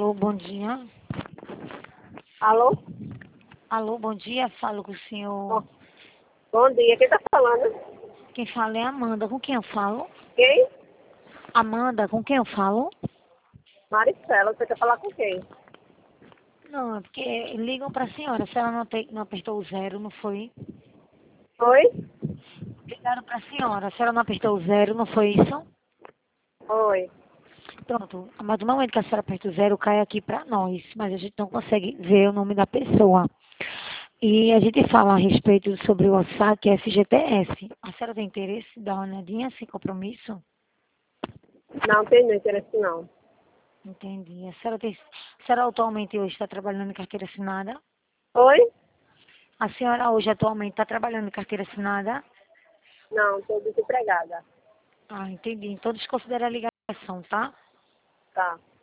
Alô, bom dia. Alô? Alô, bom dia. Falo com o senhor. Bom dia, quem tá falando? Quem fala é Amanda. Com quem eu falo? Quem? Amanda, com quem eu falo? Maricela, você quer falar com quem? Não, é porque ligam pra senhora. Se ela não apertou o zero, não foi? Oi? Ligaram pra senhora. Se ela não apertou o zero, não foi isso? Oi. Pronto. Mas do momento que a senhora aperta o zero, cai aqui pra nós. Mas a gente não consegue ver o nome da pessoa. E a gente fala a respeito sobre o OSAC FGTS. A senhora tem interesse em dar uma olhadinha sem compromisso? Não tenho interesse não. Entendi. A senhora atualmente hoje está trabalhando em carteira assinada? Oi? A senhora hoje atualmente está trabalhando em carteira assinada? Não, estou desempregada. Ah, entendi. Então desconsidera a ligação, tá? Tá.